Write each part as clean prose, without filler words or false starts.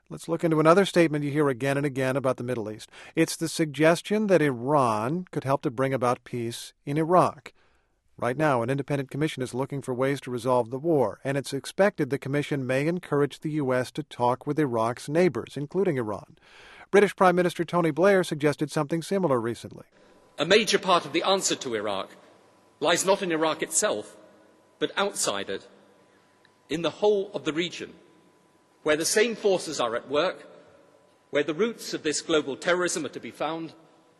Let's look into another statement you hear again and again about the Middle East. It's the suggestion that Iran could help to bring about peace in Iraq. Right now, an independent commission is looking for ways to resolve the war, and it's expected the commission may encourage the U.S. to talk with Iraq's neighbors, including Iran. British Prime Minister Tony Blair suggested something similar recently. A major part of the answer to Iraq lies not in Iraq itself, but outside it, in the whole of the region, where the same forces are at work, where the roots of this global terrorism are to be found,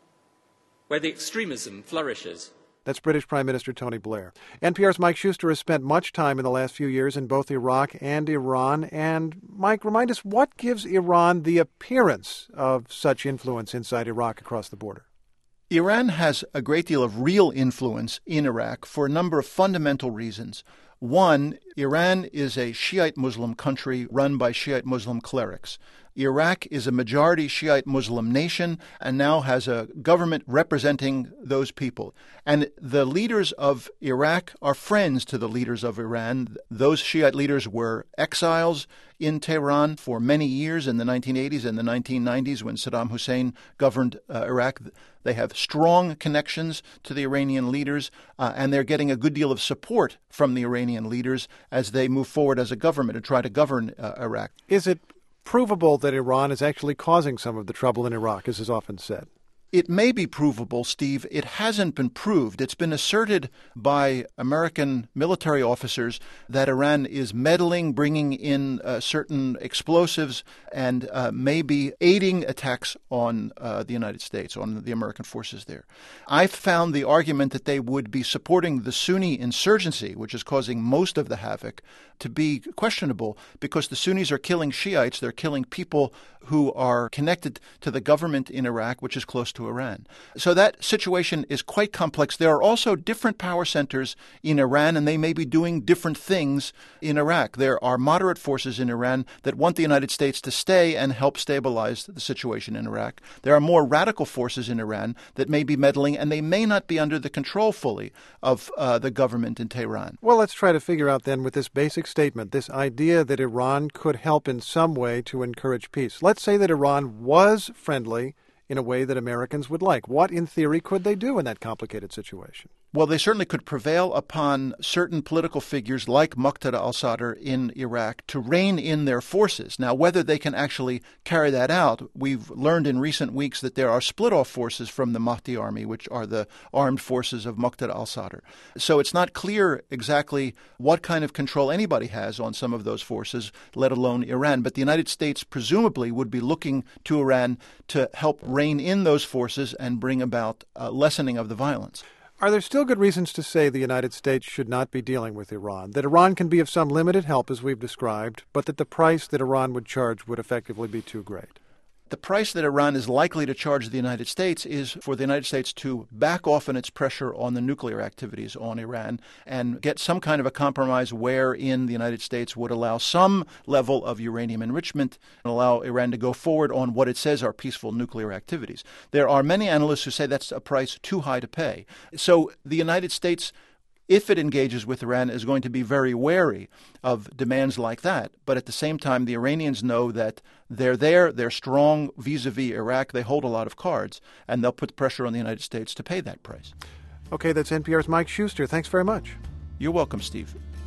where the extremism flourishes. That's British Prime Minister Tony Blair. NPR's Mike Schuster has spent much time in the last few years in both Iraq and Iran. And, Mike, remind us, what gives Iran the appearance of such influence inside Iraq across the border? Iran has a great deal of real influence in Iraq for a number of fundamental reasons. One, Iran is a Shiite Muslim country run by Shiite Muslim clerics. Iraq is a majority Shiite Muslim nation and now has a government representing those people. And the leaders of Iraq are friends to the leaders of Iran. Those Shiite leaders were exiles in Tehran for many years in the 1980s and the 1990s when Saddam Hussein governed Iraq. They have strong connections to the Iranian leaders, and they're getting a good deal of support from the Iranian leaders as they move forward as a government and try to govern Iraq. Is it provable that Iran is actually causing some of the trouble in Iraq, as is often said? It may be provable, Steve. It hasn't been proved. It's been asserted by American military officers that Iran is meddling, bringing in certain explosives, and maybe aiding attacks on the United States, on the American forces there. I've found the argument that they would be supporting the Sunni insurgency, which is causing most of the havoc, to be questionable because the Sunnis are killing Shiites. They're killing people who are connected to the government in Iraq, which is close to Iran. So that situation is quite complex. There are also different power centers in Iran, and they may be doing different things in Iraq. There are moderate forces in Iran that want the United States to stay and help stabilize the situation in Iraq. There are more radical forces in Iran that may be meddling, and they may not be under the control fully of the government in Tehran. Well, let's try to figure out then with this basic statement, this idea that Iran could help in some way to encourage peace. Let's say that Iran was friendly in a way that Americans would like. What, in theory, could they do in that complicated situation? Well, they certainly could prevail upon certain political figures like Muqtada al-Sadr in Iraq to rein in their forces. Now, whether they can actually carry that out, we've learned in recent weeks that there are split-off forces from the Mahdi army, which are the armed forces of Muqtada al-Sadr. So it's not clear exactly what kind of control anybody has on some of those forces, let alone Iran. But the United States presumably would be looking to Iran to help rein in those forces and bring about a lessening of the violence. Are there still good reasons to say the United States should not be dealing with Iran? That Iran can be of some limited help, as we've described, but that the price that Iran would charge would effectively be too great? The price that Iran is likely to charge the United States is for the United States to back off on its pressure on the nuclear activities on Iran and get some kind of a compromise wherein the United States would allow some level of uranium enrichment and allow Iran to go forward on what it says are peaceful nuclear activities. There are many analysts who say that's a price too high to pay. So the United States, if it engages with Iran, is going to be very wary of demands like that. But at the same time, the Iranians know that they're there, they're strong vis-a-vis Iraq, they hold a lot of cards, and they'll put pressure on the United States to pay that price. Okay, that's NPR's Mike Schuster. Thanks very much. You're welcome, Steve.